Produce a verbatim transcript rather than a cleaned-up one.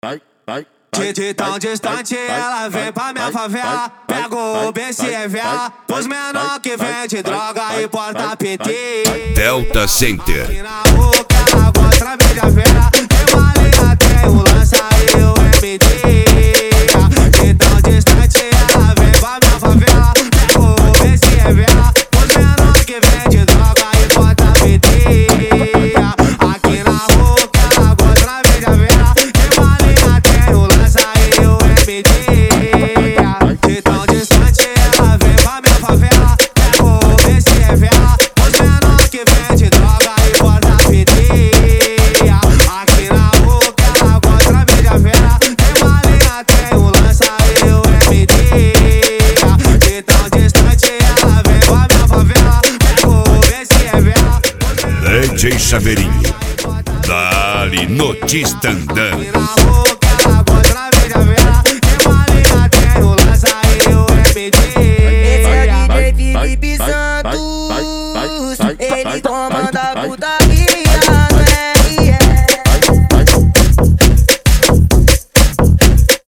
De tão distante ela vem pra minha favela. Pega o B C V A, os menor que vende droga e porta P T. Delta Center. Aqui na rua que ela gosta mídia vera. Tem uma liga, tem o lança e o M D. De tão distante ela vem pra minha favela. Pega o B C V A, os menor que vende droga e porta P T. Aqui na rua que ela gosta mídia vera. Tem uma liga, tem o lança e o M D. De tão distante ela vem pra minha favela. Pega o B C V A, os menor que vende droga e porta P T. Aqui na rua que ela gosta mídia vera. Tem uma linha, tem o lança e o M D. De tão distante ela vem pra minha favela. Pega o B C V A, D J Chaveirinho, dali notícia andando. aqui na rua que ela gosta mídia vera. Tem uma linha, tem o lança e o M D. Esse é o D J Felipe Santos, ele comanda a puta.